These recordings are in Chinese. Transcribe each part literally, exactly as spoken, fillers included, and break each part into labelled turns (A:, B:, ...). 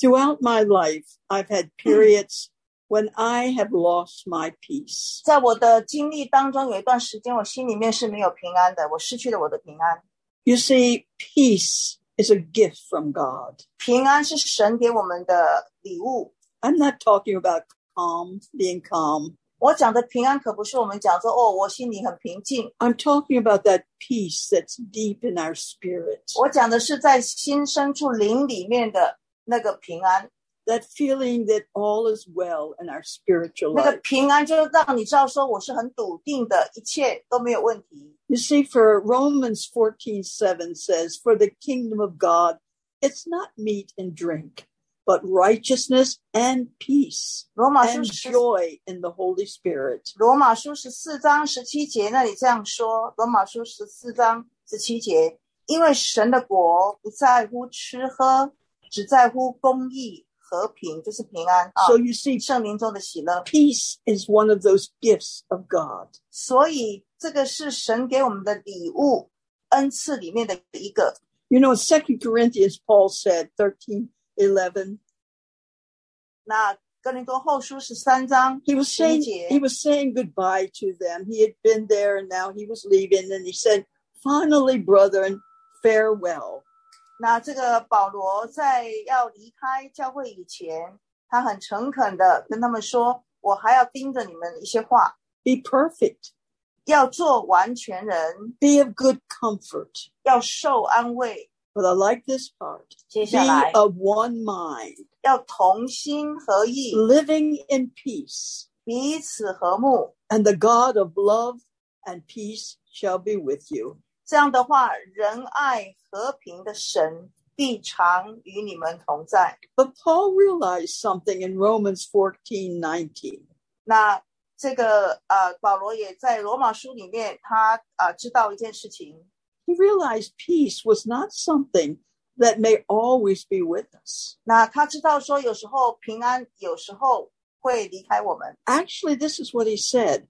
A: Throughout my life, I've had periods when I have lost my peace.
B: 在我的经历当中，有一段时间我心里面是没有平安的，我失去了我的平安。
A: You see, peace is a gift from God.
B: 平安是神给我们的礼物。
A: I'm not talking about calm, being calm.
B: 我讲的平安可不是我们讲说哦，我心里很平静。
A: I'm talking about that peace that's deep in our spirit.
B: 我讲的是在心深处灵里面的那个平安。
A: That feeling that all is well in our spiritual life.
B: 那个平安就让你知道说我是很笃定的，一切都没有问题。
A: You see, for Romans fourteen seven says, for the kingdom of God, it's not meat and drink, but righteousness and peace and joy in the Holy Spirit.
B: 罗马书十四章十七节那里这样说，罗马书十四章十七节，因为神的国不在乎吃喝，只在乎公义和平，就是平安。
A: So you see,
B: 圣灵中的喜乐。
A: peace is one of those gifts of God.
B: 所以这个是神给我们的礼物，恩赐里面的一个。
A: You know, in Second Corinthians, Paul said, thirteen eleven.
B: 那哥林多后书十三章
A: he was saying he was saying goodbye to them. He had been there and now he was leaving, and he said, finally, brethren, farewell.
B: 那这个保罗在要离开教会以前，他很诚恳的跟他们说，我还要盯着你们一些话。
A: Be perfect.
B: 要做完全人。
A: Be of good comfort.
B: 要受安慰。
A: But I like this part.
B: 接下来
A: Be of one mind.
B: 要同心合意。
A: Living in peace.
B: 彼此和睦。
A: And the God of love and peace shall be with you.
B: 这样的话，仁爱和平的神必常与你们同在。
A: But Paul realized something in Romans fourteen nineteen.
B: 那这个呃，保罗也在罗马书里面，他呃知道一件事情。
A: He realized peace was not something that may always be with us.
B: 那他知道说，有时候平安，有时候会离开我们。
A: Actually, this is what he said.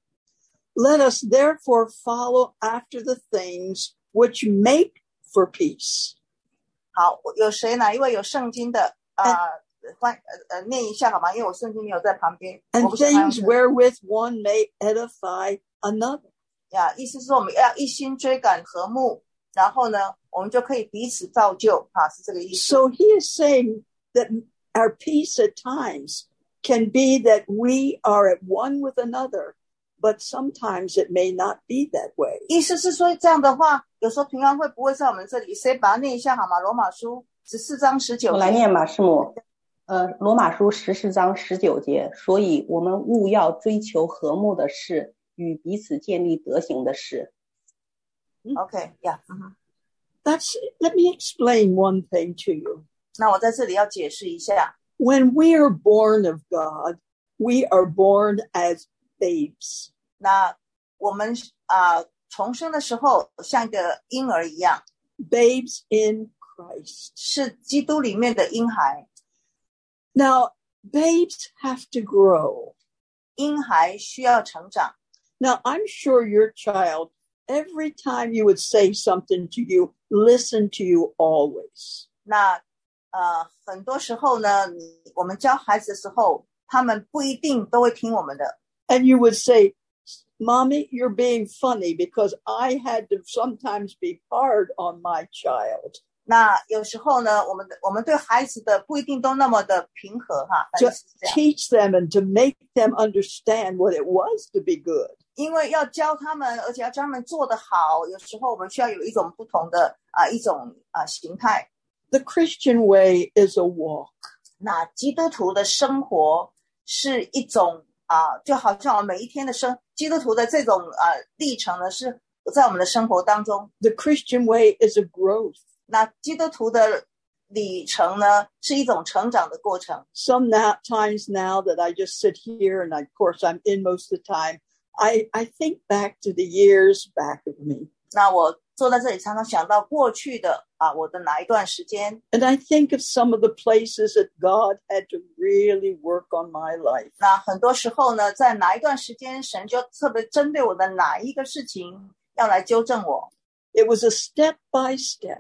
A: Let us therefore follow after the things which make for peace.
B: 好，有谁哪一位有圣经的啊？欢呃呃念一下好吗？因为我圣经没有在旁边。
A: And things wherewith one may edify another.
B: 呀，意思是我们要一心追赶和睦，然后呢，我们就可以彼此造就啊，是这个意思。
A: So he is saying that our peace at times can be that we are at one with another. But sometimes it may not be that way.
B: 意思是说这样的话，有时候平安会不会在我们这里？谁把它念一下好吗？罗马书十四章十九节。
C: 我来念吧，师母。呃，罗马书十四章十九节，所以我们务要追求和睦的事，与彼此建立德行的事。
B: OK， 呀、yeah, 嗯，
A: That's. Let me explain one thing to you.
B: 那我在这里要解释一下。
A: When we are born of God, we are born as babes.
B: 那我们啊、呃、重生的时候像一个婴儿一样。
A: Babes in Christ.
B: 是基督里面的婴孩。
A: Now, babes have to grow.
B: 婴孩需要成长。
A: Now, I'm sure your child, every time you would say something to you, listen to you always.
B: 那呃很多时候呢，我们教孩子的时候，他们不一定都会听我们的。
A: And you would say, Mommy, you're being funny because I had to sometimes be hard on my child.
B: 那有时候呢，我们我们对孩子的不一定都那么的平和哈。
A: To teach them and to make them understand what it was to be good.
B: 因为要教他们，而且要教他们做得好，有时候我们需要有一种不同的啊、呃、一种啊、呃、形态。
A: The Christian way is a walk.
B: 那基督徒的生活是一种啊、呃，就好像我们每一天的生基督徒的这种啊、呃、历程呢，是在我们的生活当中。
A: The Christian way is a growth.
B: 那基督徒的里程呢，是一种成长的过程。
A: Some now, times now that I just sit here and I, of course I'm in most of the time, I, I think back to the years back of me.
B: 那我坐在这里常常想到过去的啊，我的哪一段时间。
A: And I think of some of the places that God had to really work on my life.
B: 那很多时候呢，在哪一段时间，神就特别针对我的哪一个事情要来纠正我。
A: It was a step by step.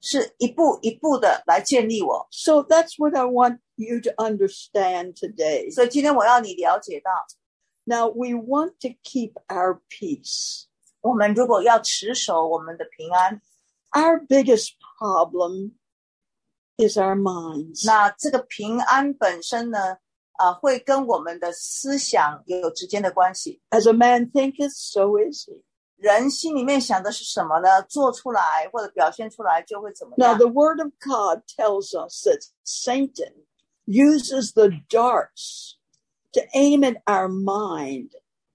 B: 是一步一步的来建立我。
A: So that's what I want you to understand today.
B: 所以今天我要你了解到，
A: Now we want to keep our peace.
B: 我们如果要持守我们的平安，
A: Our biggest problem is our minds.
B: 那这个平安本身呢，啊、呃，会跟我们的思想有直接的关系。
A: As a man thinketh, so is he.
B: 人心里面想的是什么呢？做出来或者表现出来就会怎么
A: Now
B: 样。
A: the word of God tells us that Satan uses the darts to aim at our mind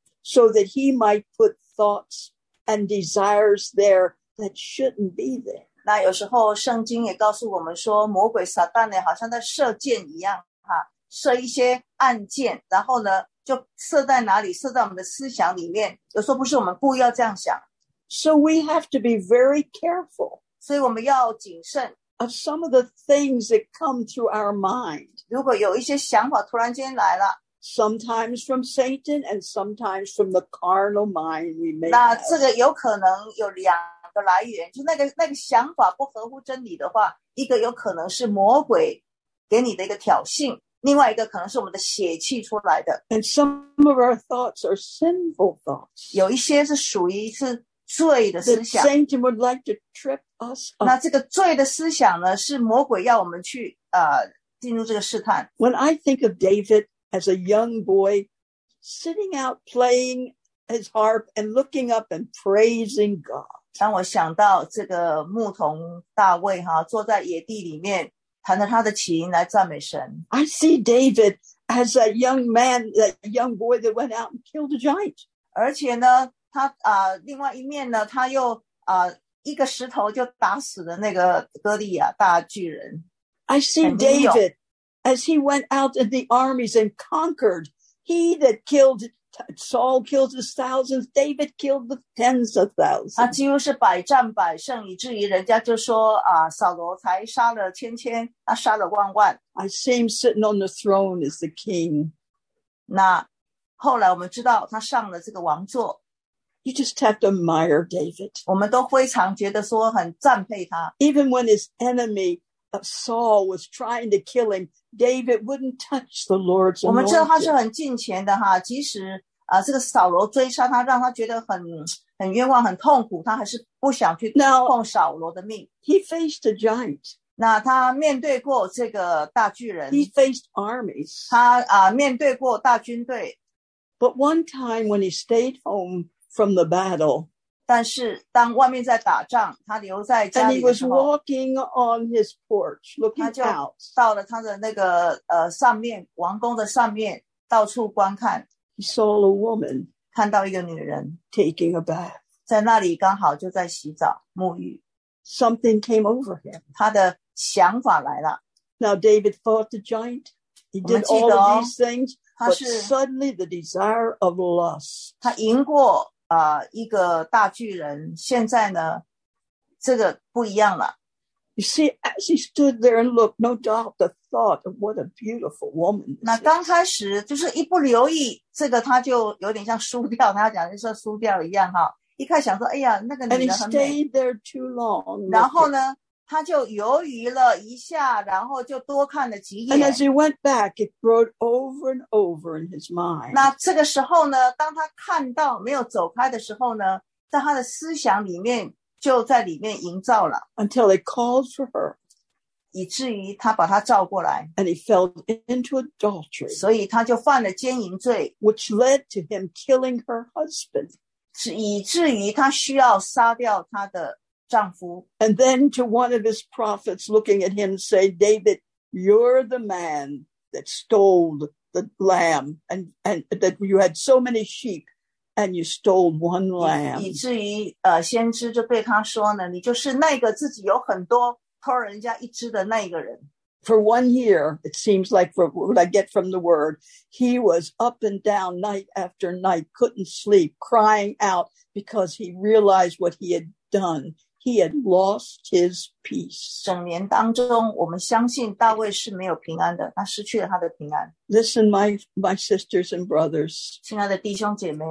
A: so that he might put thoughts and desires there that shouldn't be there.
B: 那有时候圣经也告诉我们说，魔鬼撒旦呢，好像在射箭一样哈，射一些暗箭，然后呢就射在哪里？射在我们的思想里面。有时候不是我们故意要这样想，
A: So we have to be very careful
B: 所以我们要谨慎。
A: of some of the things that come through our mind,
B: 如果有一些想法突然间来了，
A: sometimes from Satan and sometimes from the carnal mind we may
B: 那
A: have.
B: 这个有可能有两个来源，就那个那个想法不合乎真理的话，一个有可能是魔鬼给你的一个挑衅，另外一个可能是我们的血气出来的。
A: And some of our thoughts are sinful thoughts
B: 有一些是属于是罪的思
A: that
B: 想，
A: Satan would like to trip us
B: 那
A: up.
B: 这个罪的思想呢，是魔鬼要我们去呃进入这个试探。
A: When I think of David as a young boy sitting out playing his harp and looking up and praising God,
B: 当我想到这个牧童大卫哈，坐在野地里面弹着他的琴来赞美神，
A: I see David as a young man, that young boy that went out and killed a giant.
B: 而且呢，他啊、呃，另外一面呢，他又啊、呃、一个石头就打死了那个歌利亚大巨人。
A: I see
B: And Leo.
A: David as he went out in the armies and conquered. He that killed, Saul killed his thousands, David killed the tens of
B: 他
A: thousands.
B: 几乎是百战百胜，以至于人家就说啊，扫罗才杀了千千，他杀了万万。
A: I see him sitting on the throne as the king.
B: 那后来我们知道他上了这个王座，
A: You just have to admire David.
B: 我们都非常觉得说很赞佩他。
A: Even when his enemy of Saul was trying to kill him, David wouldn't touch the Lord's
B: 我们知道他是
A: anointed.
B: 很敬虔的哈，即使啊这个扫罗追杀他，让他觉得很很冤枉、很痛苦，他还是不想去
A: Now-
B: 碰扫罗的命。
A: He faced a giant.
B: 那他面对过这个大巨人，
A: He faced armies.
B: 他啊面对过大军队，
A: But one time when he stayed home from the battle,
B: 但是当外面在打仗，他留在家
A: and
B: 里
A: he
B: 的
A: was
B: 时候，
A: walking on his porch
B: 他
A: looking
B: 就
A: out,
B: 到了他的那个呃上面王宫的上面，到处观看，
A: he saw a woman
B: 看到一个女人
A: taking a bath.
B: 在那里，刚好就在洗澡沐浴，
A: Something came over him.
B: 他的想法来了。
A: Now David fought the giant. He did all
B: 我们记得哦，
A: of these things,
B: 他
A: but
B: 是
A: suddenly the desire of lust.
B: 他赢过啊、呃、一个大巨人，现在呢，这个不一样了。
A: You see, as he stood there and looked, no doubt the thought of what a beautiful woman
B: 那
A: this
B: 刚
A: is.
B: 开始就是一不留意，这个他就有点像输掉，他讲就说输掉一样哈。一开始想说，哎呀，那个
A: And
B: 女
A: he
B: 人很美，
A: stayed there too long.
B: 然后呢，他就犹豫了一下，然后就多看了几
A: And
B: 眼
A: as。he went back, it rode over and over in his mind.
B: 那这个时候呢，当他看到没有走开的时候呢，在他的思想里面就在里面营造了，
A: Until he called for her
B: 以至于他把他召过来，
A: and he fell into adultery,
B: 所以他就犯了奸淫罪，
A: which led to him killing her husband.
B: 是以至于他需要杀掉他的丈夫。
A: And then to one of his prophets looking at him say, David, you're the man that stole the lamb and, and that you had so many sheep and you stole one
B: 以
A: lamb.
B: 至于呃，先知就对他说呢，你就是那个自己有很多偷人家一只的那一个人。
A: For one year, it seems like from what I get from the word, he was up and down night after night, couldn't sleep, crying out because he realized what he had done. He had lost his peace.
B: 整年当中，我们相信大卫是没有平安的，他失去了他的平安。
A: Listen, my, my sisters and brothers,
B: 亲爱的弟兄姐妹，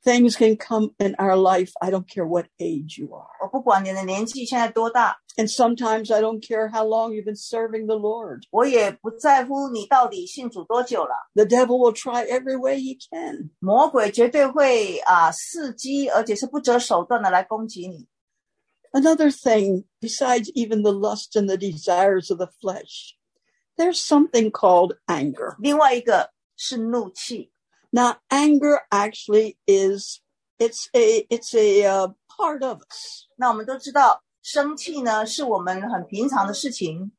A: Things can come in our life, I don't care what age you are.
B: 我不管你的年纪现在多大，
A: And sometimes I don't care how long you've been serving the Lord.
B: 我也不在乎你到底信主多久了。
A: The devil will try every way he can.
B: 魔鬼绝对会啊伺机，而且是不择手段的来攻击你。
A: Another thing, besides even the lust and the desires of the flesh, there's something called anger.
B: 另外一个是怒气。
A: Now, anger actually is, it's a, it's a uh, part of us.
B: 那我们都知道，生气呢是我们很平常的事情。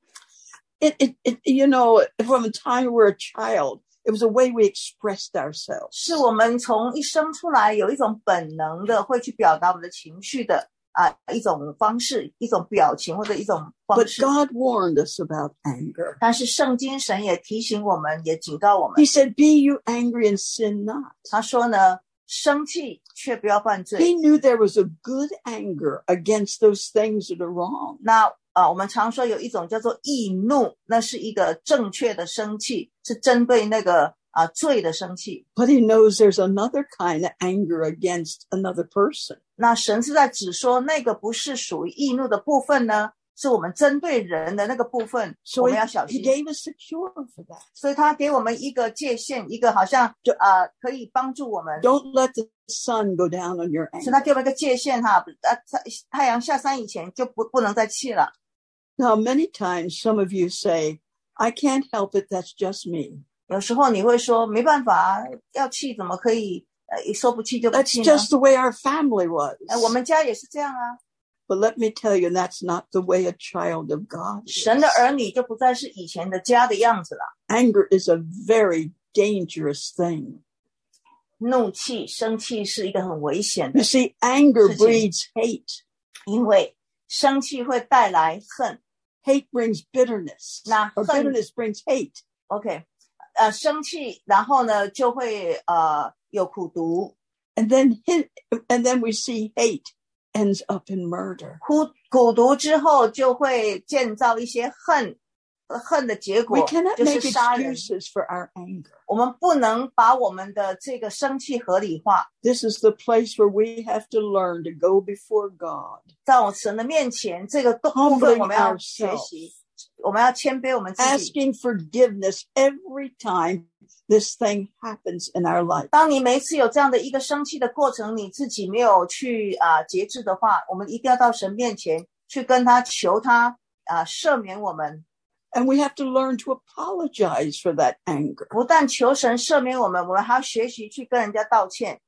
A: It, it, it, you know, from the time we were a child, it was a way we expressed ourselves.
B: 是我们从一生出来有一种本能的会去表达我们的情绪的啊一种方式，一种表情或者一种方
A: But
B: 式。
A: God warned us about anger.
B: 但是圣经神也提醒我们，也警告我们。
A: He said, be you angry and sin not.
B: 他说呢，生气却不要犯罪。
A: He knew there was a good anger against those things that are wrong.
B: 那啊，我们常说有一种叫做易怒，那是一个正确的生气，是针对那个啊罪的生气。
A: But he knows there's another kind of anger against another person.
B: 那神是在指说那个不是属于易怒的部分呢，是我们针对人的那个部分，
A: So
B: 我
A: he,
B: 们要小
A: he
B: 心。
A: gave us a cure for that.
B: 所以他给我们一个界限，一个好像啊、呃、可以帮助我们。
A: Don't let the sun go down on your
B: 所以他
A: anger.
B: 给我们一个界限哈，啊太太阳下山以前就不不能再气了。
A: Now, many times some of you say, I can't help it, that's just me.
B: 有时候你会说没办法，要气怎么可以呃一说不气就不
A: That's
B: 气呢？
A: just the way our family was.
B: 呃我们家也是这样啊。
A: But let me tell you, that's not the way a child of God is.
B: 神的儿女就不再是以前的家的样子了。
A: Anger is a very dangerous thing.
B: 怒气、生气是一个很危险
A: You
B: 的，
A: see, anger
B: 事情。
A: breeds hate.
B: 因为生气会带来恨。
A: Hate brings bitterness.
B: Nah,
A: Or
B: hun-
A: bitterness brings hate.
B: OK， 呃，生气，然后呢就会呃有苦毒，
A: And then hit, and then we see hate ends up in murder.
B: 苦苦毒之后就会建造一些恨，呃恨的结
A: We
B: 果
A: cannot
B: 就
A: make
B: 是杀人。
A: excuses for our anger.
B: 我们不能把我们的这个生气合理化，
A: This is the place where we have to learn to go before God.
B: 在我神的面前，这个部
A: Humbling
B: 分我们要学
A: ourselves.
B: 习，我们要谦卑我们自己。
A: Asking forgiveness every time this thing happens in our life.
B: 当你每一次有这样的一个生气的过程，你自己没有去啊、呃、节制的话，我们一定要到神面前去跟他求他啊、呃、赦免我们。
A: And we have to learn to apologize for that anger.
B: 不但求神赦免我们，我们还要学习去跟人家道歉。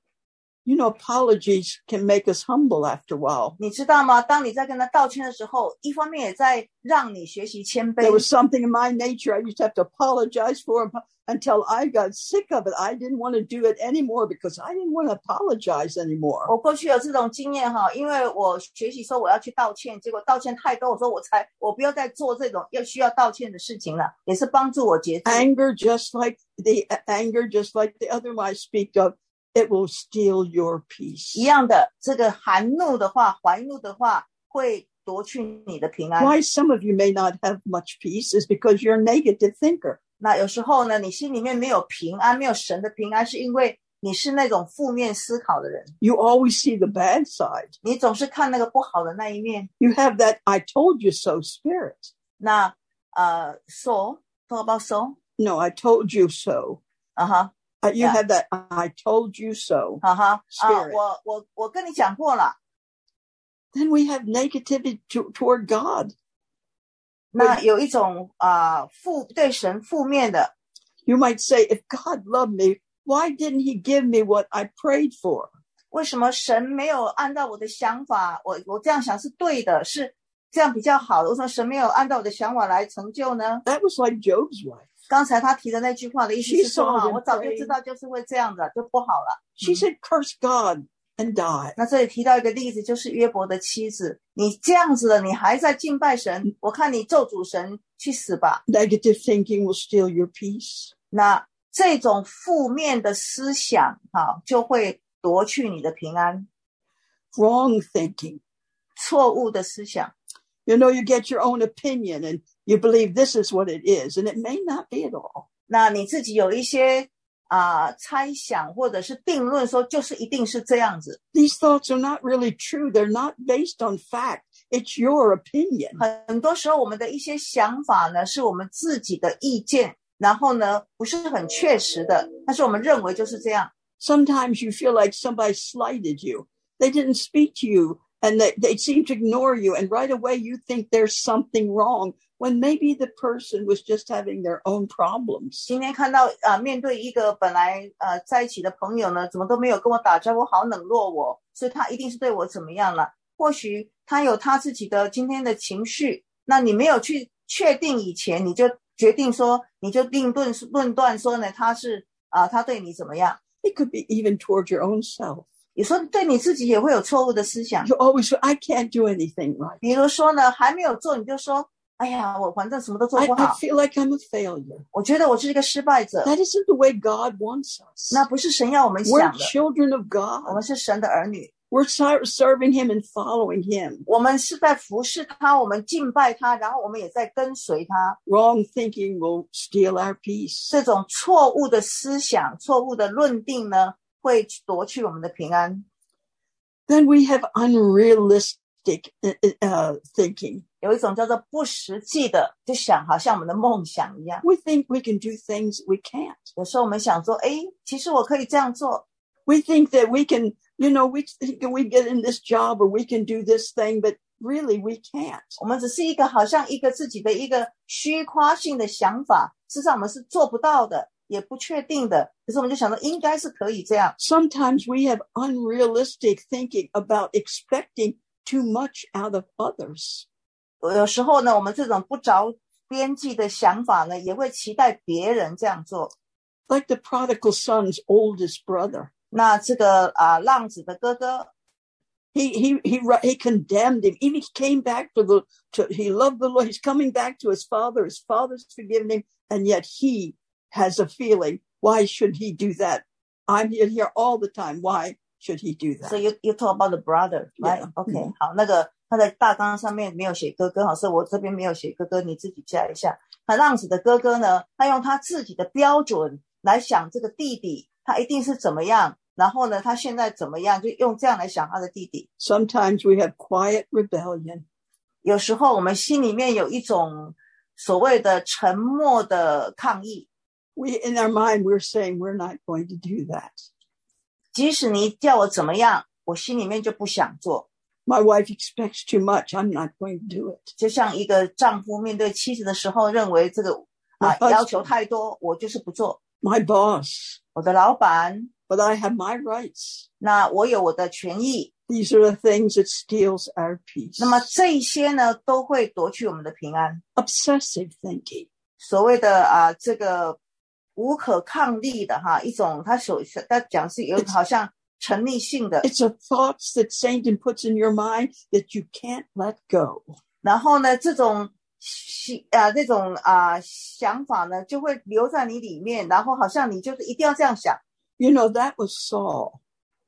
A: You know, apologies can make us humble after a while.
B: 你知道吗？当你在跟他道歉的时候，一方面也在让你学习谦
A: There
B: 卑。
A: was something in my nature I used to have to apologize for until I got sick of it. I didn't want to do it anymore because I didn't want to apologize anymore.
B: 我过去有这种经验哈，因为我学习说我要去道歉，结果道歉太多，我说我才我不要再做这种要需要道歉的事情了，也是帮助我节制。
A: Anger, just like the anger, just like the other one I speak of, it will steal your peace.
B: 一样的，这个含怒的话、怀怒的话，会夺去你的平安。
A: Why some of you may not have much peace is because you're a negative thinker.
B: 那有时候呢，你心里面没有平安，没有神的平安，是因为你是那种负面思考的人，
A: You always see the bad side.
B: 你总是看那个不好的那一面。
A: You have that I told you so spirit.
B: 那呃 ，so talk about so，
A: No, I told you so.
B: 啊哈，
A: Uh, you
B: Yeah.
A: have that I told you so.
B: 哈哈，啊，
A: Spirit.
B: 我我我跟你讲过了。
A: Then we have negativity to, toward God.
B: 那有一种啊、呃、负对神负面的，
A: You might say, if God loved me, why didn't he give me what I prayed for?
B: 为什么神没有按照我的想法？我我这样想是对的，是这样比较好的。为什么神没有按照我的想法来成就呢？
A: That was like Job's wife.
B: 刚才他提的那句话的意思
A: She
B: 是说
A: saw
B: 哈，
A: him
B: 我早就知道就是会这样的，就不好了。
A: She said, curse God and die.
B: 那这里提到一个例子，就是约伯的妻子，你这样子了，你还在敬拜神，我看你咒诅神去死吧。
A: Negative thinking will steal your peace.
B: 那这种负面的思想哈，就会夺去你的平安。
A: Wrong thinking.
B: 错误的思想，
A: You know, you get your own opinion and you believe this is what it is, and it may not be at all.
B: 那你自己有一些啊、呃、猜想或者是定论说就是一定是这样子。
A: These thoughts are not really true. They're not based on fact. It's your opinion.
B: 很多时候我们的一些想法呢是我们自己的意见，然后呢不是很确实的，但是我们认为就是这样。
A: Sometimes you feel like somebody slighted you. They didn't speak to you and they, they seem to ignore you, and right away you think there's something wrong when maybe the person was just having their own problems.
B: 今天看到啊、呃，面对一个本来呃在一起的朋友呢，怎么都没有跟我打招呼，好冷落我，所以他一定是对我怎么样了。或许他有他自己的今天的情绪，那你没有去确定以前，你就决定说，你就定论论断说呢，他是啊、呃，他对你怎么样？
A: It could be even towards your own self.
B: 有时候对你自己也会有错误的思想。
A: You always say, I can't do anything right.
B: 比如说呢，还没有做你就说，哎呀，我反正什么都做
A: I,
B: 不
A: I
B: 好，
A: feel like I'm a failure.
B: 我觉得我是一个失败者。
A: That isn't the way God wants us.
B: 那不是神要我们
A: We're
B: 想的，
A: children of
B: 我们
A: God.
B: 是神的儿女，
A: We're ser- serving him and following him.
B: 我们是在服侍他，我们敬拜他，然后我们也在跟随他。
A: Wrong thinking will steal our peace.
B: 这种错误的思想、错误的论定呢，会夺去我们的平安。
A: Then we have unrealistic uh, thinking.
B: 有一种叫做不实际的，就想好像我们的梦想一样。
A: We think we can do things we can't.
B: 有时候我们想说，诶，其实我可以这样做。
A: We think that we can, you know, we think we get in this job or we can do this thing, but really we can't.
B: 我们只是一个好像一个自己的一个虚夸性的想法，事实上我们是做不到的，也不确定的。可是我们就想说，应该是可以这样。
A: Sometimes we have unrealistic thinking about expecting too much out of others.
B: 有时候呢，我们这种不着边际的想法呢，也会期待别人这样做。
A: Like the prodigal son's oldest brother.
B: 那这个啊，浪子的哥哥，
A: He, he, he, he condemned him. Even he came back to the, to, he loved the Lord. He's coming back to his father. His father's forgiven him. And yet he has a feeling, why should he do that? I'm here, here all the time. Why should he do that?
B: So you, you talk about the brother, right?
A: Yeah.
B: OK，、
A: 嗯、
B: 好，那个他在大纲上面没有写哥哥，好，所以我这边没有写哥哥，你自己加一下。那浪子的哥哥呢，他用他自己的标准来想这个弟弟，他一定是怎么样，然后呢，他现在怎么样，就用这样来想他的弟弟。
A: Sometimes we have quiet rebellion.
B: 有时候我们心里面有一种所谓的沉默的抗议。
A: We, in our mind, we're saying we're not going to do that.
B: 即使你叫我怎么样，我心里面就不想做。
A: My wife expects too much. I'm not going to do it.
B: 就像一个丈夫面对妻子的时候，认为这个啊要求太多，我就是不做。
A: My boss.
B: 我的老板，
A: But I have my rights.
B: 那我有我的权益。
A: These are the things that steals our peace.
B: 那么这一些呢，都会夺去我们的平安。
A: Obsessive thinking.
B: 所谓的啊，这个无可抗力的哈，一种他所他讲是有好像沉溺性的。
A: It's a thoughts that Satan puts in your mind that you can't let go.
B: 然后呢，这种啊这种啊想法呢，就会留在你里面，然后好像你就是一定要这样想。
A: You know, that was Saul.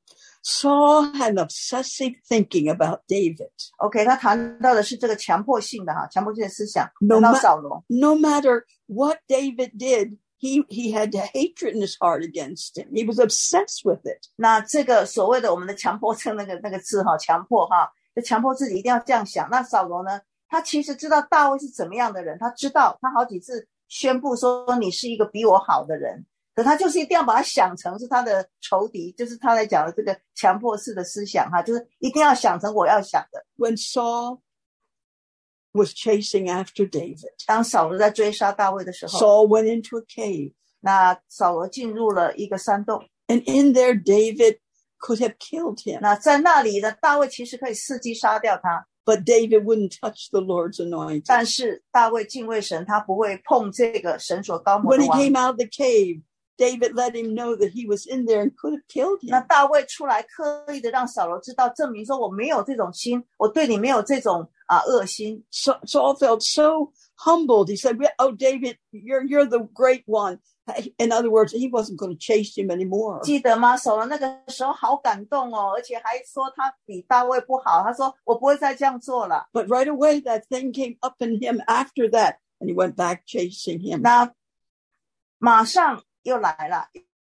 A: Saul had obsessive thinking about David.
B: OK， 他谈到的是这个强迫性的哈，强迫性的思想。
A: No,
B: 谈到
A: ma-
B: 扫罗
A: no matter what David did, he, he had hatred in his heart against him. He was obsessed with it.
B: 那这个所谓的我们的强迫症那个那个字哈，强迫哈，就强迫自己一定要这样想。那扫罗呢，他其实知道大卫是怎么样的人，他知道他好几次宣布说你是一个比我好的人。可他就是一定要把他想成是他的仇敌，就是他来讲的这个强迫式的思想哈，就是一定要想成我要想的。
A: When Saul was chasing after David,
B: 当扫罗在追杀大卫的时候，
A: Saul went into a cave.
B: 那扫罗进入了一个山洞，
A: And in there, David could have killed him.
B: 那在那里呢，大卫其实可以伺机杀掉他，
A: But David wouldn't touch the Lord's anointed.
B: 但是大卫敬畏神，他不会碰这个神所高摩
A: When
B: 的
A: he
B: 王。
A: came out of the cave, David let him know that he was in there and could have killed
B: 那
A: him.
B: 大卫出来刻意的让扫罗知道，证明说我没有这种心，我对你没有这种啊恶心。
A: So, Saul felt so humbled. He said, "Oh, David, you're you're the great one." In other words, he wasn't going to chase him anymore.
B: 记得吗？扫罗那个时候好感动哦，而且还说他比大卫不好，他说我不会再这样做了。
A: But right away, that thing came up in him after that, and he went back chasing him.
B: 那马上又来了，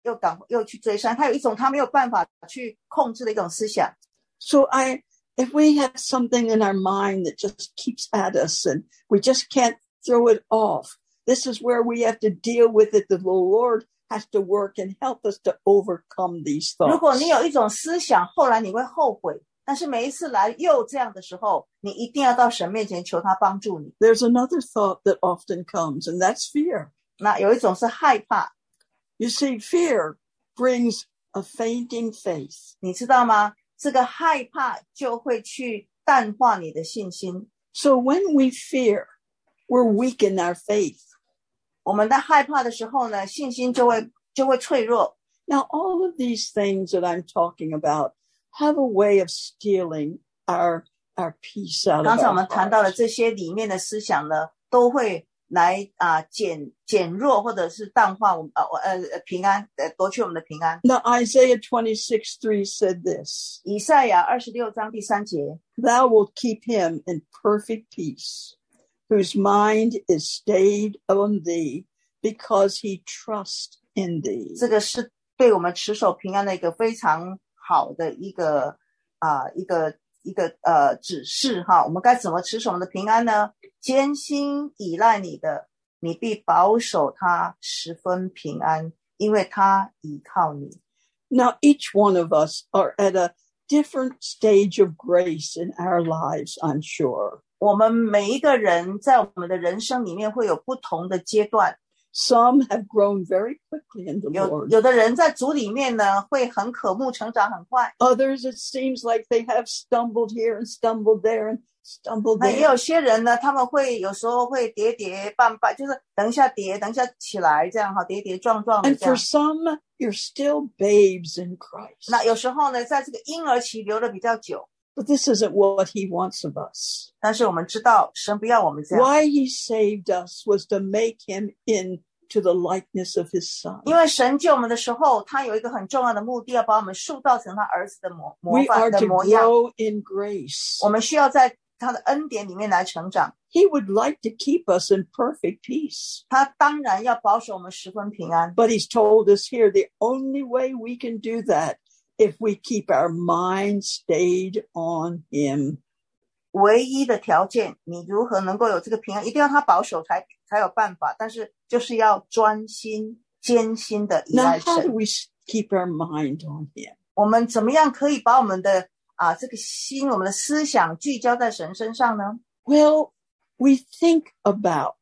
B: 又赶又去追山，他有一种他没有办法去控制的一种思想。
A: So I, if we have something in our mind that just keeps at us and we just can't throw it off, this is where we have to deal with it. The Lord has to work and help us to overcome these thoughts.
B: 如果你有一种思想，后来你会后悔，但是每一次来又这样的时候，你一定要到神面前求他帮助你。
A: There's another thought that often comes, and that's fear.
B: 那有一种是害怕。
A: You see, fear brings a fainting faith.
B: 你知道吗？这个害怕就会去淡化你的信心。
A: So when we fear, we're weak in our faith.
B: 我们在害怕的时候呢，信心就会就会脆弱。
A: Now, all of these things that I'm talking about have a way of stealing our our peace out of our hearts.
B: 刚才我们谈到的这些里面的思想呢，都会来啊、呃、减减弱或者是淡化我们呃呃平安，呃夺去我们的平安。
A: Now Isaiah twenty-six three said this.
B: 以赛亚二十六章第三节
A: Thou wilt keep him in perfect peace, whose mind is stayed on thee, because he trusts in thee.
B: 这个是对我们持守平安的一个非常好的一个啊、呃、一个一个呃指示哈。我们该怎么持守我们的平安呢？艰辛依赖你的，你必保守他十分平安，因为他依靠你。
A: Now each one of us are at a different stage of grace in our lives, I'm sure.
B: 我们每一个人在我们的人生里面会有不同的阶段。
A: Some have grown very quickly in the
B: 有
A: Lord.
B: 有的人在主里面呢会很渴慕，成长很快。
A: Others, it seems like they have stumbled here and stumbled there and stumbled
B: 那也
A: there.
B: 有些人呢，他们会有时候会跌跌绊绊，就是等一下跌，等一下起来，这样哈，跌跌撞撞的
A: And
B: 这样。
A: for some, you're still babes in Christ.
B: 那有时候呢，在这个婴儿期留的比较久，
A: But this isn't what he wants of us.
B: 但是我们知道神不要我们这样，
A: Why he saved us was to make him into the likeness of his son.
B: 因为神救我们的时候，他有一个很重要的目的，要把我们塑造成他儿子的模模
A: We
B: 范
A: are
B: 的
A: to
B: 模样。
A: grow in grace.
B: 我们需要在他的恩典里面来成长。
A: He would like to keep us in perfect peace.
B: 他当然要保守我们十分平安。
A: But he's told us here the only way we can do that if we keep our mind stayed on him.
B: 唯一的条件，你如何能够有这个平安，一定要他保守才才有办法，但是就是要专心艰辛的依
A: Now,
B: 赖
A: how do
B: 神。
A: we keep our mind on him?
B: 我们怎么样可以把我们的啊这个心，我们的思想聚焦在神身上呢？
A: Well, we think about.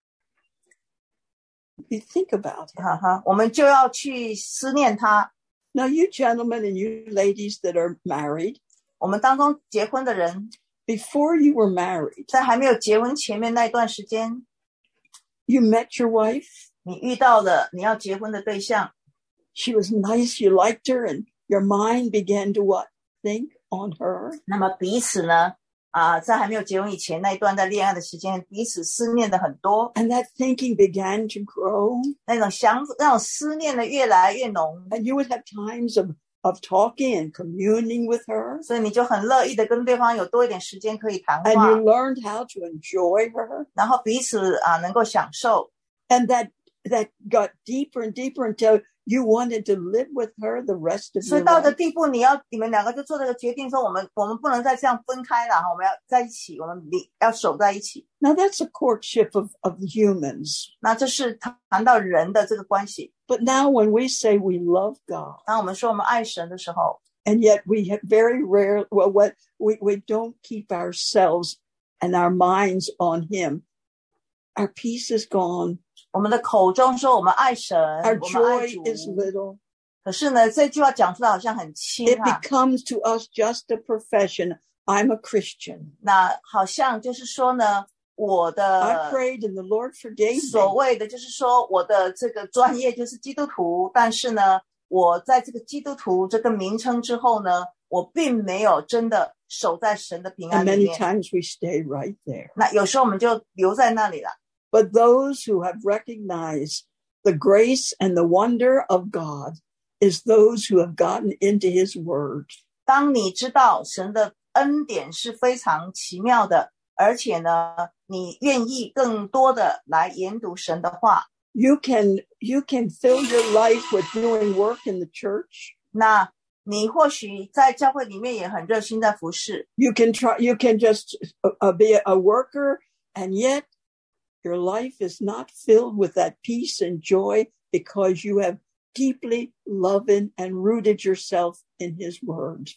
A: We think about him.
B: 哈哈，我们就要去思念他。
A: Now, you gentlemen and you ladies that are married,
B: 我们当中结婚的人，
A: before you were married,
B: 在还没有结婚前面那一段时间，
A: you met your wife.
B: 你遇到了你要结婚的对象，
A: She was nice. You liked her, and your mind began to what? Think on her.
B: 那么彼此呢，啊，在还没有结婚以前那一段在恋爱的时间，彼此思念的很多，
A: And that thinking began to grow.
B: 那种想那种思念的越来越浓，
A: And you would have times of, of talking and communing with her.
B: 所以你就很乐意的跟对方有多一点时间可以谈
A: And
B: 话，
A: you learned how to enjoy her.
B: 然后彼此啊能够享受，
A: And that, that got deeper and deeper until you wanted to live with her the rest of
B: 所以
A: your
B: 到这
A: life.
B: 地步，你要你们两个就做这个决定，说我们我们不能再这样分开了，我们要在一起，我们要守在一起。
A: Now that's a courtship of, of humans.
B: 那这是谈到人的这个关系。
A: But now when we say we love God,
B: 当我们说我们爱神的时候，
A: and yet we have very rare, well, what we, we don't keep ourselves and our minds on him, our peace is gone.
B: 我们的口中说我们爱神，
A: Our
B: 我们爱
A: joy
B: 主，
A: is little.
B: 可是呢，这句话讲出来好像很轻
A: It
B: 哈，
A: becomes to us just a profession. I'm a Christian.
B: 那好像就是说呢，我
A: I
B: 的
A: prayed and the Lord forgave
B: 所
A: me.
B: 谓的就是说我的这个专业就是基督徒，但是呢，我在这个基督徒这个名称之后呢，我并没有真的守在神的平
A: And
B: 安里
A: many
B: 面。
A: times we stay right there.
B: 那有时候我们就留在那里了。
A: But those who have recognized the grace and the wonder of God is those who have gotten into his word.
B: 当你知道神的恩典是非常奇妙的，而且呢，你愿意更多的来研读神的话，
A: You can, you can fill your life with doing work in the church.
B: 那你或许在教会里面也很热心在服事。
A: You can try, you can just uh, be a worker, and yet your life is not filled with that peace and joy because you have deeply loved and rooted yourself in his word.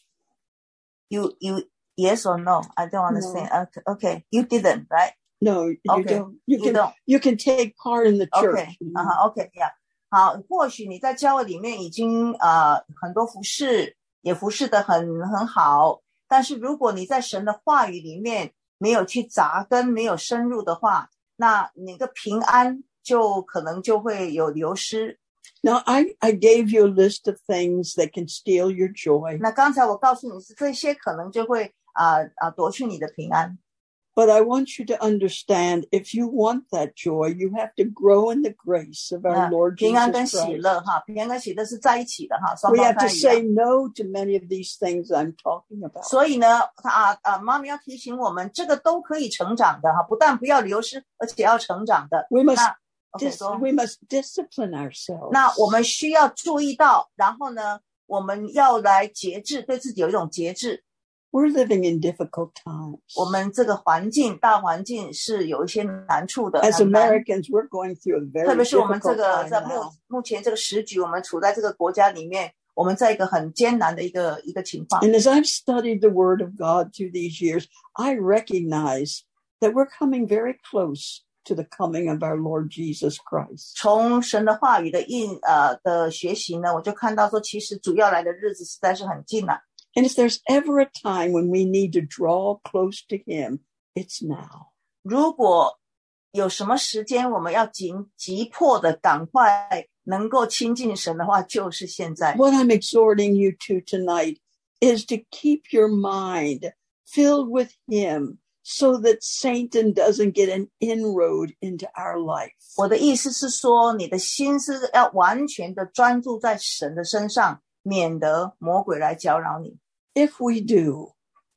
B: You, you, yes or no? I don't understand. No. Okay, you didn't, right?
A: No, you
B: okay.
A: don't. You,
B: you
A: can,
B: don't.
A: You can take part in the church.
B: Okay, uh-huh, okay, yeah. 好，或许你在教会里面已经呃很多服事，也服事得很很好，但是如果你在神的话语里面没有去扎根，没有深入的话，那你的平安就可能就会有流失。
A: Now, I, I gave you a list of things that can steal your joy.
B: 那刚才我告诉你是这些可能就会啊啊、呃、夺去你的平安。
A: But I want you to understand, if you want that joy, you have to grow in the grace of our Lord Jesus Christ.
B: 平安跟喜乐哈，平安跟喜乐是在一起的哈，双
A: We
B: 胞
A: have
B: 胎
A: to
B: 一样。
A: say no to many of these things I'm talking about.
B: 所以呢，啊啊，妈妈要提醒我们，这个都可以成长的哈，不但不要流失，而且要成长的。
A: We must,
B: 那
A: dis-
B: okay,
A: we must discipline ourselves.
B: 那我们需要注意到，然后呢，我们要来节制，对自己有一种节制。
A: We're living in difficult times.
B: 我们这个环境，大环境是有一些难处的。
A: As Americans, we're going through a very
B: 特别是我们这
A: difficult
B: 个
A: time
B: 在目
A: now.
B: 目前这个时局，我们处在这个国家里面，我们在一个很艰难的一个一个情况。
A: And as I've studied the Word of God through these years, I recognize that we're coming very close to the coming of our Lord Jesus Christ.
B: 从神的话语的印呃的学习呢，我就看到说，其实主要来的日子实在是很近了。
A: And if there's ever a time when we need to draw close to him, it's now.
B: 如果有什么时间我们要急急迫的赶快能够亲近神的话，就是现在。
A: What I'm exhorting you to tonight is to keep your mind filled with him so that Satan doesn't get an inroad into our life.
B: 我的意思是说，你的心思要完全的专注在神的身上，免得魔鬼来搅扰你。
A: If we do,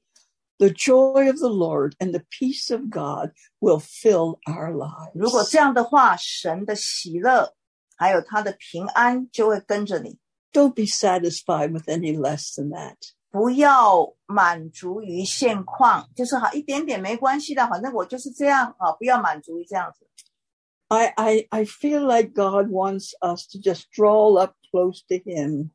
A: the joy of the Lord and the peace of God will fill our lives.
B: 如果这样的话，神的喜乐还有他的平安就会跟着你。
A: Don't be satisfied with any less than that.
B: 不要满足于现况，就是好一点点没关系的，反正我就是这样啊，不要满足于这样子。
A: I, I, I feel like God wants us to just draw up close to him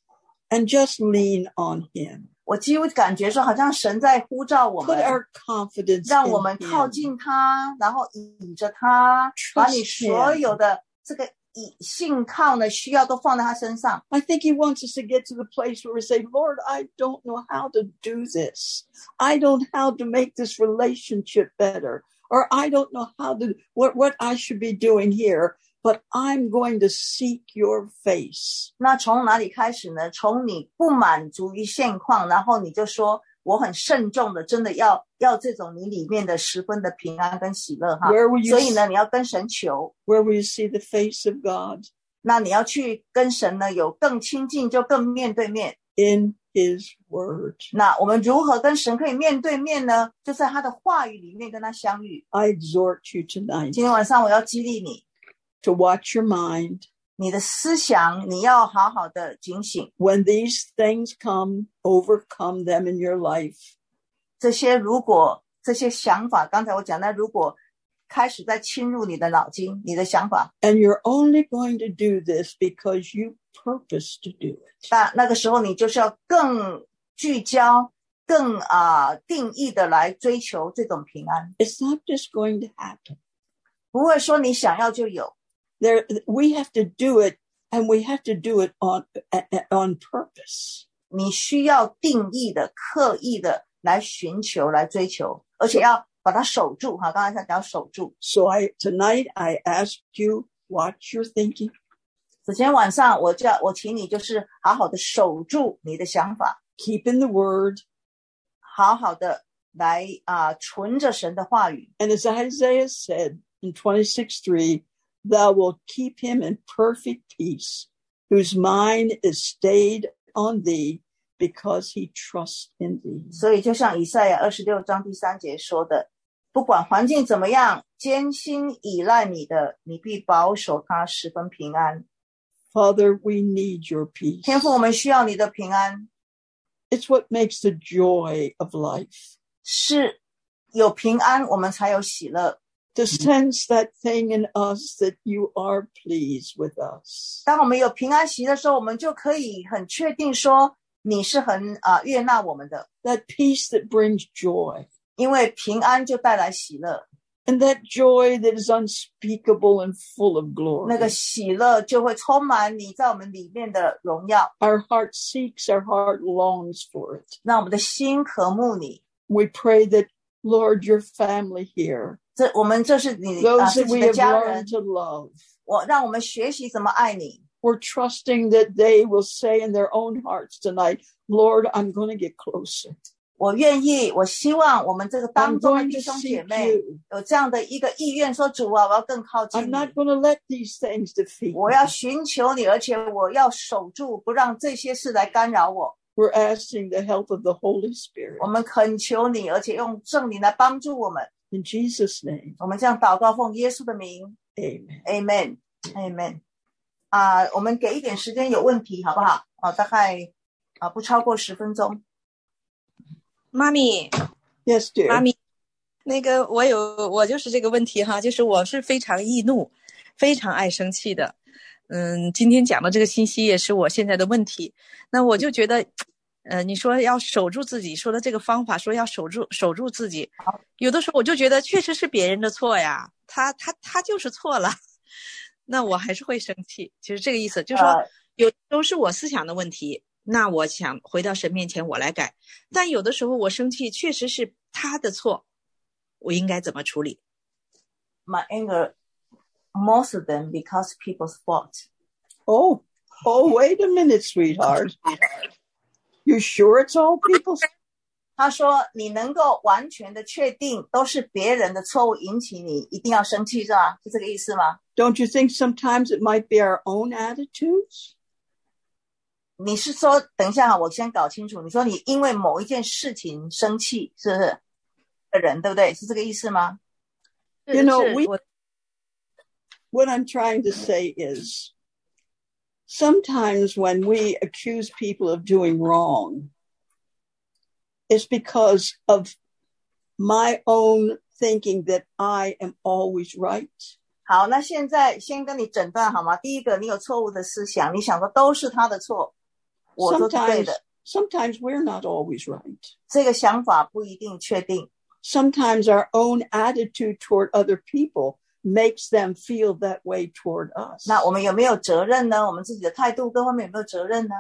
A: and just lean on him.
B: 我几乎感觉说，好像神在呼召我
A: Put
B: 们，
A: our confidence
B: 让我们
A: in
B: 靠
A: him.
B: 近他，然后倚着他，
A: Trust
B: 把你所有的这个以信靠呢需要都放在他身上。
A: I think he wants us to get to the place where we say, Lord, I don't know how to do this. I don't know how to make this relationship better. Or I don't know how to, what, what I should be doing here. But I'm going to seek your face.
B: 那从哪里开始呢？从你不满足于现况，然后你就说我很慎重的，真的要要这种你里面的十分的平安跟喜乐哈。
A: Where will you
B: 所以呢，你要跟神求，
A: Where will you see the face of God?
B: 那你要去跟神呢有更亲近，就更面对面。
A: In his word.
B: 那我们如何跟神可以面对面呢？就在他的话语里面跟他相遇。
A: I exhort you tonight
B: 今天晚上我要激励你，
A: to watch your mind.
B: 你的思想你要好好的警醒。
A: When these things come, overcome them in your life.
B: 这些如果这些想法，刚才我讲的，如果开始在侵入你的脑筋，你的想法，
A: And you're only going to do this because you purpose to do it.
B: 那那个时候你就是要更聚焦、更啊、呃、定义的来追求这种平安。
A: It's not just going to happen.
B: 不会说你想要就有，
A: There, we have to do it, and we have to do it on on purpose.
B: 你需要定义的、刻意的来寻求、来追求，而且要把它守住哈。刚才他讲守住。
A: So I tonight I ask you, watch your thinking.
B: 首先晚上我叫我请你就是好好的守住你的想法，
A: Keep in the word.
B: 好好的来啊、呃、存着神的话语。
A: And as Isaiah said in twenty-six three, thou wilt keep him in perfect peace, whose mind is stayed on thee, because he trusts in thee.
B: 所以就像以赛亚二十六章第三节说的， 不管环境怎么样，艰辛依赖你的，你必保守他十分平安。
A: Father, we need your peace.
B: 天父，我们需要你的平安。
A: It's what makes the joy of life.
B: 是有平安，我们才有喜乐。
A: To sense that thing in us that you are pleased with us.
B: 当我们有平安喜乐的时候，我们就可以很确定说你是很、呃、悦纳我们的。
A: That peace that brings joy.
B: 因为平安就带来喜乐。
A: And that joy that is unspeakable and full of glory.
B: 那个喜乐就会充满你在我们里面的荣耀。
A: Our heart seeks, our heart longs for it.
B: 让我们的心渴慕你。
A: We pray that, Lord, your family here,
B: 这我们这是你、呃、
A: those
B: 自
A: that
B: 己
A: we
B: 的
A: have
B: 家人，
A: learned to love,
B: 我让我们学习怎么爱你。
A: we're trusting that they will say in their own hearts tonight, Lord, I'm going to get closer.
B: 我愿意，我希望我们这个
A: I'm
B: 当中的
A: going
B: 弟
A: to
B: 兄姐
A: seek
B: 妹
A: you.
B: 有这样的一个意愿，说主啊，我要更靠近
A: I'm
B: 你，
A: not going to let these things defeat
B: 我要
A: me.
B: 寻求你，而且我要守住，不让这些事来干扰我。
A: We're asking the help of the Holy
B: 我
A: Spirit.
B: 们恳求你，而且用圣灵来帮助我们。
A: In Jesus' name,
B: 我们这样祷告，奉耶稣的名
A: amen.
B: ，Amen Amen。啊、我们给一点时间，有问题好不好？啊，大概啊不超过十分钟。
D: 妈咪
A: Yes, dear.
D: 妈咪，那个我有我就是这个问题哈，就是我是非常易怒，非常爱生气的。嗯，今天讲的这个信息也是我现在的问题。那我就觉得，呃，你说要守住自己，说的这个方法，说要守住守住自己，有的时候我就觉得确实是别人的错呀，他他他就是错了，那我还是会生气。其实这个意思就是说，有都是我思想的问题。那我想回到神面前我来改，但有的时候我生气确实是他的错，我应该怎么处理？
B: My anger, most of them because people's fault.
A: Oh, oh, wait a minute, sweetheart. You sure it's all people's?
B: 他说你能够完全的确定都是别人的错误引起你一定要生气是吧？是这个意思吗？
A: Don't you think sometimes it might be our own attitudes?
B: 你是说等一下我先搞清楚，你说你因为某一件事情生气是不是的人对不对？是这个意思吗？
A: You know, we, what I'm trying to say is sometimes when we accuse people of doing wrong, it's because of my own thinking that I am always right.
B: 好，那现在先跟你诊断好吗？第一个，你有错误的思想，你想说都是他的错，我说是对的。
A: Sometimes we're not always right.
B: 这个想法不一定确定。
A: Sometimes our own attitude toward other people makes them feel that way toward us.
B: 那我们有没有责任呢？我们自己的态度各方面有没有责任呢？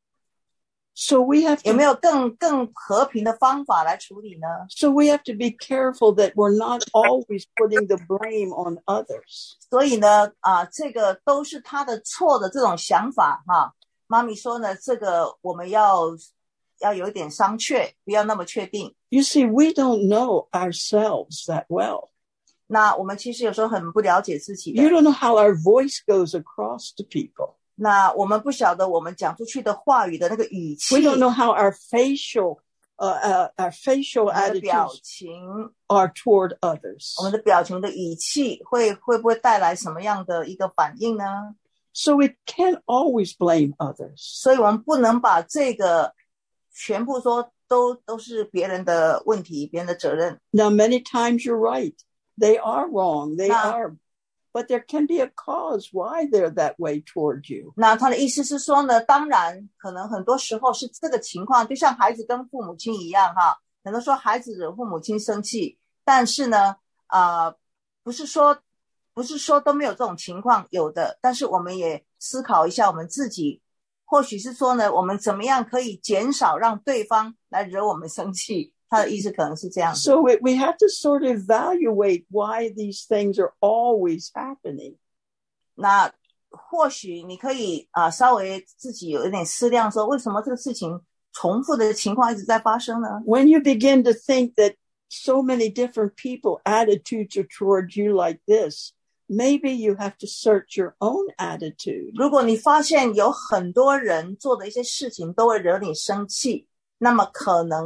A: So we have to,
B: 有没有更更和平的方法来处理呢？
A: So we have to be careful that we're not always putting the blame on others.
B: 所以呢，啊，这个都是他的错的这种想法哈。妈咪说呢，这个我们要要有一点商榷，不要那么确定。
A: You see, we don't know ourselves that well.
B: 那我们其实有时候很不了解自己的。
A: You don't know how our voice goes across to people.
B: 那我们不晓得我们讲出去的话语的那个语气。
A: We don't know how our facial, uh, uh, our facial
B: 我们的表
A: attitudes
B: 情
A: are toward others.
B: 我们的表情的语气会会不会带来什么样的一个反应呢？
A: So we can't always blame others.
B: 所以我们不能把这个全部说都都是别人的问题，别人的责任。
A: Now, many times you're right. They are wrong. They
B: 那
A: are. But there can be a cause why they're that way toward you.
B: 那他的意思是说呢，当然可能很多时候是这个情况，就像孩子跟父母亲一样哈，很多说孩子惹父母亲生气，但是呢，啊、呃，不是说不是说都没有这种情况，有的，但是我们也思考一下我们自己，或许是说呢，我们怎么样可以减少让对方来惹我们生气。他的意思可能是这样。
A: So we, we have to sort of evaluate why these things are always happening.
B: 那或许你可以啊、呃，稍微自己有一点思量说，为什么这个事情重复的情况一直在发生呢？
A: When you begin to think that so many different people attitudes are toward you like this, maybe you have to search your own attitude.
B: 如果你发现有很多人做的一些事情都会惹你生气，那么可能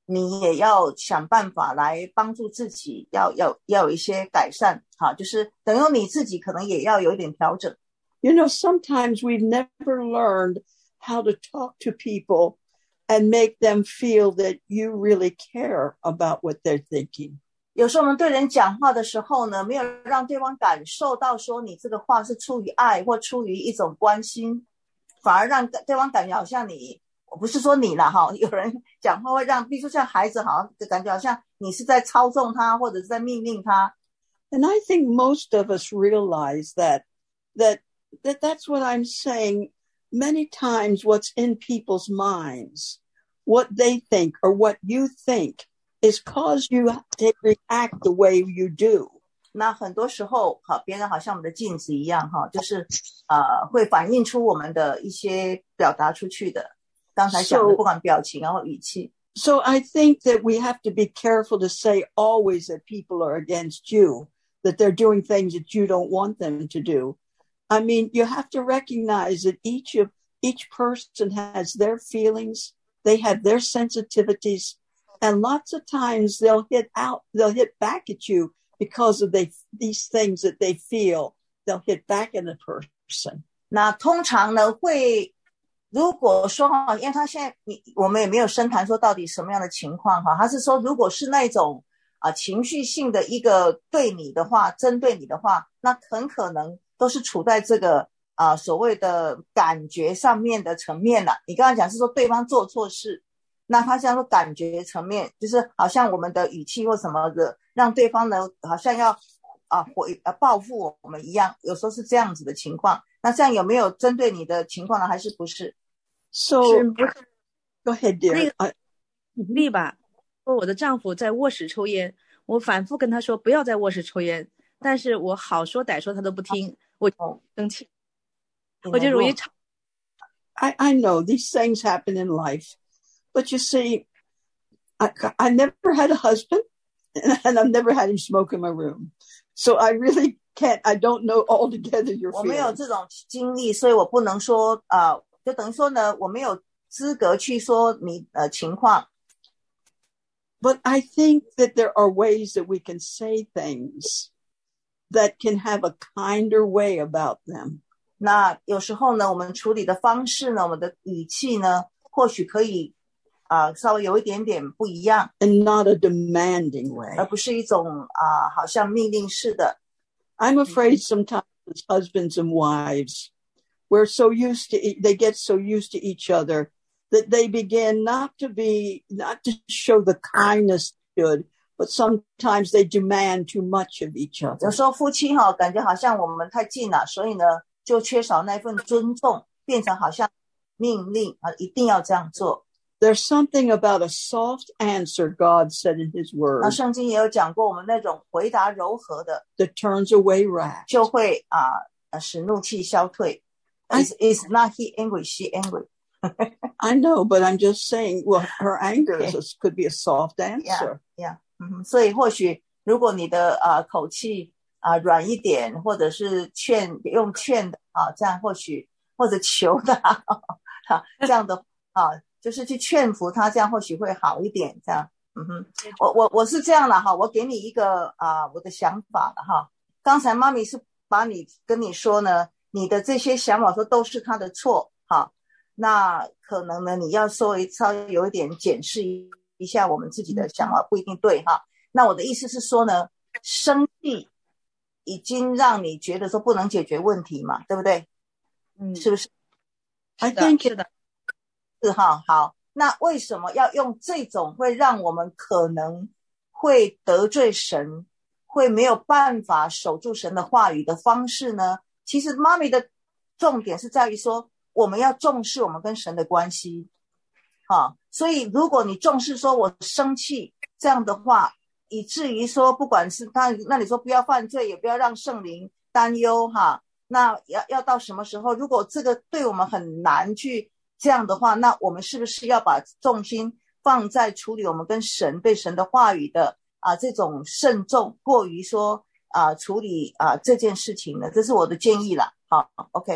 B: 你也要想办法来帮助自己，要要要有一些改善，哈，就是等于你自己可能也要有一点调整。
A: You know, sometimes we've never learned how to talk to people and make them feel that you really care about what they're thinking.
B: 有时候我们对人讲话的时候呢，没有让对方感受到说你这个话是出于爱或出于一种关心，反而让对方感觉好像你，我不是说你啦哈，有人讲话会让，比如说像孩子好像感觉好像你是在操纵他或者是在命令他。
A: And I think most of us realize that that that that's what I'm saying. Many times what's in people's minds, what they think or what you think is cause you to react the way you do.
B: 那很多时候好，别人好像我们的镜子一样哈，就是呃会反映出我们的一些表达出去的，刚才讲的
A: So,
B: 不管表情然后语气。
A: So I think that we have to be careful to say always that people are against you, that they're doing things that you don't want them to do. I mean, you have to recognize that each of each person has their feelings, they have their sensitivities, and lots of times they'll hit out, they'll hit back at you because of they, these things that they feel, they'll hit back at a person.
B: 那通常呢会，如果说哈，因为他现在你我们也没有深谈说到底什么样的情况哈，他是说如果是那种啊情绪性的一个对你的话，针对你的话，那很可能都是处在这个啊所谓的感觉上面的层面了。你刚才讲是说对方做错事，那他像说感觉层面，就是好像我们的语气或什么的，让对方呢好像要啊回啊报复我们一样，有时候是这样子的情况。那这样有没有针对你的情况呢？还是不是？
A: So,
D: 是不是
A: go ahead, dear.
D: 那个举例吧，说我的丈夫在卧室抽烟，我反复跟他说不要在卧室抽烟，但是我好说歹说他都不听，我就生气，我就容易吵。
A: I, I know these things happen in life, but you see, I, I never had a husband and I've never had him smoke in my room. So I really can't, I don't know altogether your feelings.
B: 我没有这种经历，所以我不能说啊、呃，就等于说呢，我没有资格去说你呃情况。
A: But I think that there are ways that we can say things that can have a kinder way about them.
B: 那有时候呢，我们处理的方式呢，我们的语气呢，或许可以啊、呃、稍微有一点点不一样，
A: And not a demanding way.
B: 而不是一种啊、呃、好像命令式的。
A: I'm afraid sometimes as husbands and wives, we're so used to, they get so used to each other that they begin not to be, not to show the kindness they should, but sometimes they demand too much of each
B: 有
A: other.
B: 时候夫妻哈，感觉好像我们太近了，所以呢，就缺少那份尊重，变成好像命令啊，一定要这样做。
A: There's something about a soft answer God said in his
B: 那
A: word
B: 圣经也有讲过，我们那种回答柔和的，
A: that turns away wrath.
B: 就会啊、呃、使怒气消退。Is is not he angry? She angry.
A: I know, but I'm just saying, well, her anger is a, could be a soft answer.
B: Yeah, yeah. 嗯，所以或许如果你的啊、呃、口气啊、呃、软一点，或者是劝用劝的啊，这样或许或者求的啊，这样的啊，就是去劝服他，这样或许会好一点。这样，嗯哼，我我我是这样了哈，我给你一个啊、呃、我的想法了哈。刚才妈咪是把你跟你说呢，你的这些想法说都是他的错哈。那可能呢，你要稍微稍微有一点检视一下我们自己的想法，不一定对哈。那我的意思是说呢，生气已经让你觉得说不能解决问题嘛，对不对？
D: 嗯，
B: 是不是？
A: I think
D: 是的，
B: 是哈。好，那为什么要用这种会让我们可能会得罪神，会没有办法守住神的话语的方式呢？其实妈咪的重点是在于说，我们要重视我们跟神的关系，哈。所以如果你重视说我生气这样的话，以至于说不管是他，那你说不要犯罪，也不要让圣灵担忧哈。那要要到什么时候？如果这个对我们很难去这样的话，那我们是不是要把重心放在处理我们跟神对神的话语的啊这种慎重，过于说啊处理啊这件事情呢？这是我的建议啦。好 ，OK。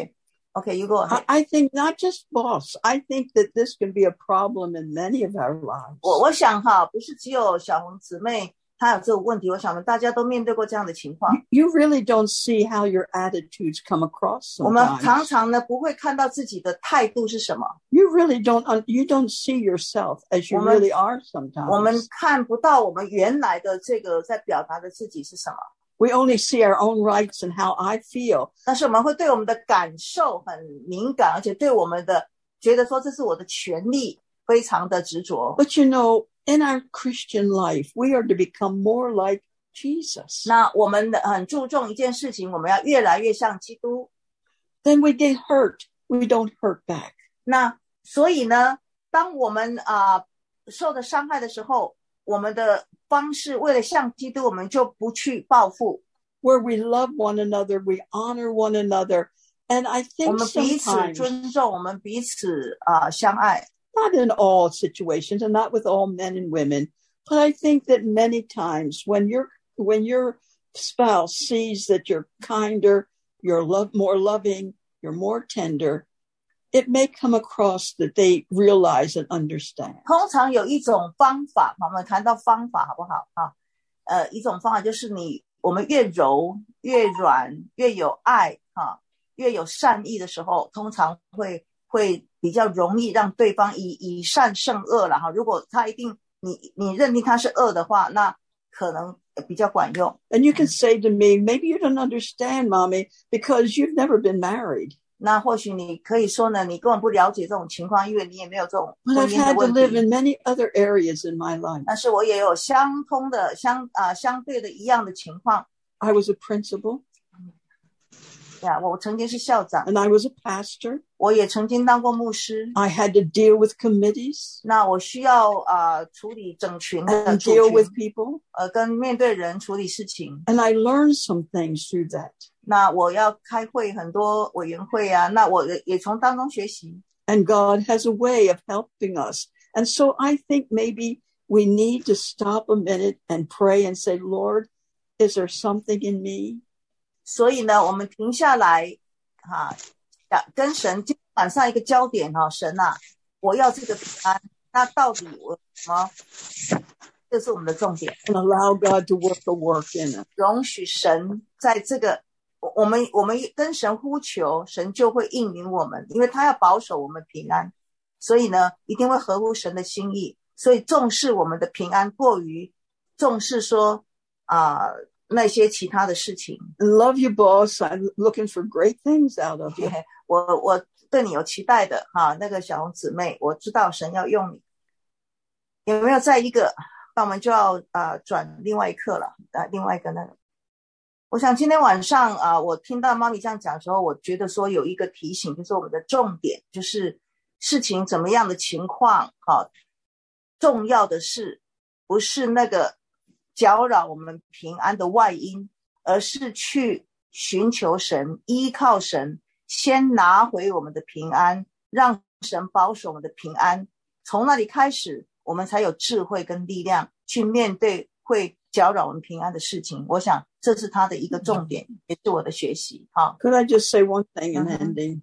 B: Okay, you go ahead.
A: I, I think not just boss. I think that this can be a problem in many of our lives.
B: 我我想哈，不是只有小红姊妹她有这个问题，我想我们大家都面对过这样的情况。
A: You, you really don't see how your attitudes come across sometimes.
B: 我们常常呢不会看到自己的态度是什么。
A: You really don't, you don't see yourself as you really are sometimes.
B: 我们看不到我们原来的这个在表达的自己是什么。
A: We only see our own rights and how I feel.
B: 但是我们会对我们的感受很敏感，而且对我们的觉得说这是我的权利非常的执着。
A: But you know, in our Christian life, we are to become more like Jesus.
B: 那我们很注重一件事情，我们要越来越像基督。
A: Then we get hurt. We don't hurt back.
B: 那所以呢，当我们啊、呃、受的伤害的时候，我们的方式为了像基督，我们就不去报复。
A: Where we love one another, we honor one another, and I
B: 我
A: think
B: 们彼此
A: sometimes,
B: 尊重，我们彼此啊、呃、相爱。
A: not in all situations and not with all men and women, but I think that many times when your when your spouse sees that you're kinder, you're love, more loving, you're more tender, it may come across that they realize and understand.
B: 通常有一种方法，我们谈到方法好不好啊？呃，一种方法就是你我们越柔越软越有爱啊，越有善意的时候，通常会会比较容易让对方以以善胜恶了哈。如果他一定你你认定他是恶的话，那可能比较管用。
A: And you can say to me, maybe you don't understand, Mommy, because you've never been married.
B: 那或许你可以说呢，你根本不了解这种情况，因为你也没有这种
A: But
B: 婚
A: I've
B: 姻的
A: had to
B: 问
A: live
B: 题。
A: in many other areas in my life.
B: 但是我也有相通的相啊、呃、相对的一样的情况。
A: I was a principal.
B: 呀，我曾经是校长，
A: And I was a pastor.
B: 我也曾经当过牧师。
A: I had to deal with committees
B: 那我需要啊、呃、处理整群的
A: and
B: 主
A: deal
B: 群
A: with， people.
B: 呃，跟面对人处理事情。
A: And I learned some things through that.
B: 那我要开会很多委员会啊，那我也从当中学习。
A: And God has a way of helping us. And so I think maybe we need to stop a minute and pray and say, Lord, is there something in me?
B: 所以呢，我们停下来哈、啊，跟神今天晚上一个焦点哈、啊，神啊，我要这个平安，那到底我什么？这是我们的重点。
A: And allow God to work the work in it.
B: 容许神在这个，我们我们跟神呼求，神就会应允我们，因为他要保守我们平安，所以呢，一定会合乎神的心意。所以重视我们的平安，过于重视说啊、呃、那些其他的事情。
A: And love you, boss. I'm looking for great things out of you.
B: 我我对你有期待的哈、啊，那个小红姊妹，我知道神要用你。有没有再一个？那我们就要啊、呃、转另外一课了啊，另外一个那个。我想今天晚上啊、呃，我听到妈咪这样讲的时候，我觉得说有一个提醒，就是我们的重点，就是事情怎么样的情况，好、啊，重要的是不是那个搅扰我们平安的外因，而是去寻求神，依靠神，先拿回我们的平安，让神保守我们的平安。从那里开始，我们才有智慧跟力量去面对会搅扰我们平安的事情。我想这是他的一个重点，也是我的学习。好
A: Could I just say one thing in
B: Mhm.
A: ending?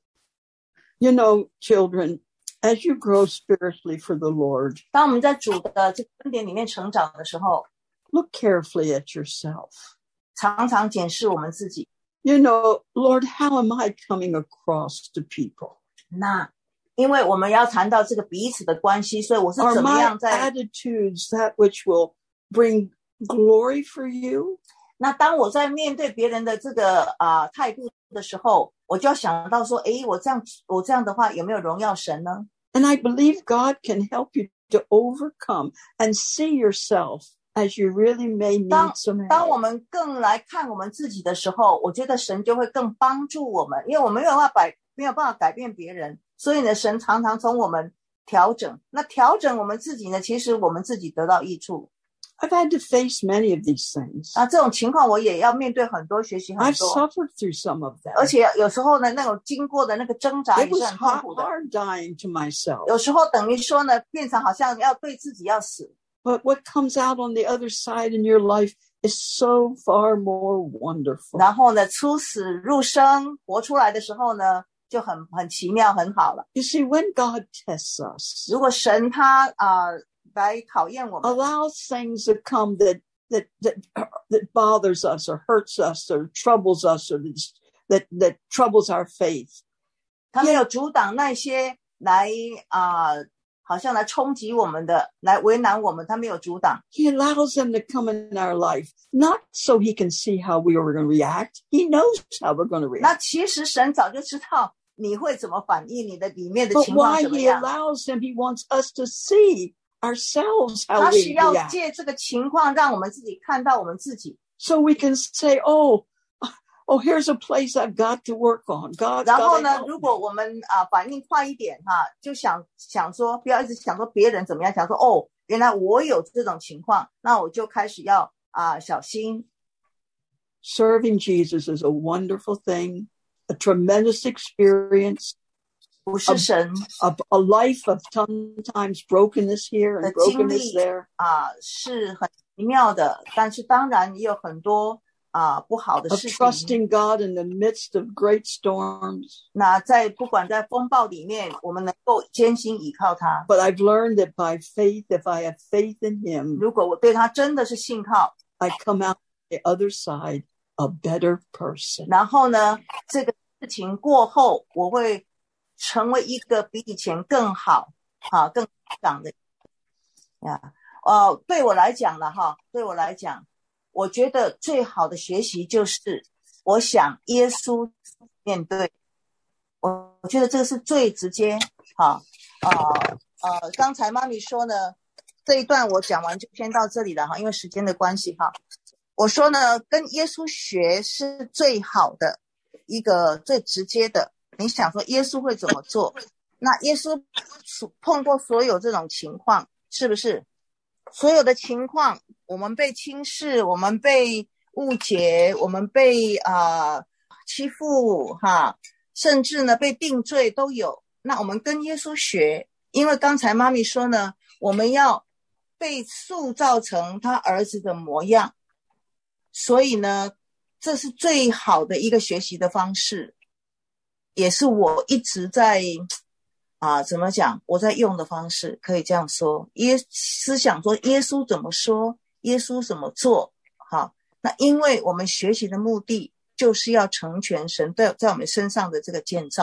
A: You know, children, as you grow spiritually for the Lord,
B: 当我们在主的这个恩典里面成长的时候，
A: look carefully at yourself.
B: 常常检视我们自己。
A: You know, Lord, how am I coming across to people?
B: 那因为我们要谈到这个彼此的关系，所以我是
A: Are
B: 怎么
A: my
B: 样在
A: attitudes that which will bring glory for you?
B: 那当我在面对别人的这个啊、呃、态度的时候，我就要想到说，诶，我这样我这样的话有没有荣耀神呢？
A: And I believe God can help you to overcome and see yourself as you really may need
B: 当
A: some
B: 当我
A: help.
B: 们更来看我们自己的时候，我觉得神就会更帮助我们，因为我们没有办法改没有办法改变别人，所以呢，神常常从我们调整。那调整我们自己呢，其实我们自己得到益处。
A: I've had to face many of these things.
B: 啊，这种情况我也要面对很多，学习很
A: I've
B: 多，
A: suffered through some of
B: 而
A: them.
B: 且有时候呢，那种经过的那个挣扎
A: It
B: 也是
A: was
B: 很痛
A: hard,
B: 苦的。
A: hard dying to myself.
B: 有时候等于说呢，变成好像要对自己要死。
A: But what comes out on the other side in your life is so far more wonderful.
B: 然后呢，出死入生活出来的时候呢， 就很很奇妙很好了。
A: You see, when God tests us,
B: 如果神他啊、呃、来考验我们
A: allows things to come that that that that bothers us or hurts us or troubles us or that that troubles our faith,
B: 他没有阻挡那些来啊、呃好像来冲击我们的，来为难我们，他没有阻挡。
A: He allows them to come in our life, not so he can see how we are going to react. He knows how we're going to react.
B: 那其实神早就知道你会怎么反应，你的里面的
A: But
B: 情况
A: why
B: 怎么
A: he
B: 样。
A: allows them, he wants us to see ourselves how
B: 他
A: we
B: 是要
A: react.
B: 借这个情况让我们自己看到我们自己，
A: So we can say, oh, oh, here's a place I've got to work on. God's
B: 然后
A: got to
B: 呢
A: help
B: 如
A: me.
B: 果我们啊、呃、反应快一点哈，就想想说不要一直想说别人怎么样，想说哦原来我有这种情况，那我就开始要啊、呃、小心。
A: Serving Jesus is a wonderful thing, a tremendous experience,
B: 不是神
A: a, a life of sometimes brokenness here and
B: 的经
A: brokenness
B: 历
A: there.
B: 啊、是很奇妙的，但是当然也有很多啊、不好的
A: Of
B: 事情。
A: trusting God in the midst of great storms.
B: 那在不管在风暴里面，我们能够坚信依靠他。
A: But I've learned that by faith, if I have faith in him,
B: 如果我对他真的是信靠，
A: I come out the other side a better person.
B: 然后呢，这个事情过后，我会成为一个比以前更好、啊、更长的呀。呃，对我来讲了哈，对我来讲，我觉得最好的学习就是我想耶稣面对。我我觉得这个是最直接哈。呃呃，刚才妈咪说呢，这一段我讲完就先到这里了哈，因为时间的关系哈。我说呢，跟耶稣学是最好的一个最直接的。你想说耶稣会怎么做？那耶稣碰过所有这种情况，是不是？所有的情况，我们被轻视，我们被误解，我们被啊、呃、欺负哈，甚至呢被定罪都有。那我们跟耶稣学，因为刚才妈咪说呢，我们要被塑造成他儿子的模样，所以呢，这是最好的一个学习的方式，也是我一直在啊，怎么讲？我在用的方式，可以这样说。耶思想说耶稣怎么说，耶稣怎么做。好，那因为我们学习的目的就是要成全神在在我们身上的这个建造。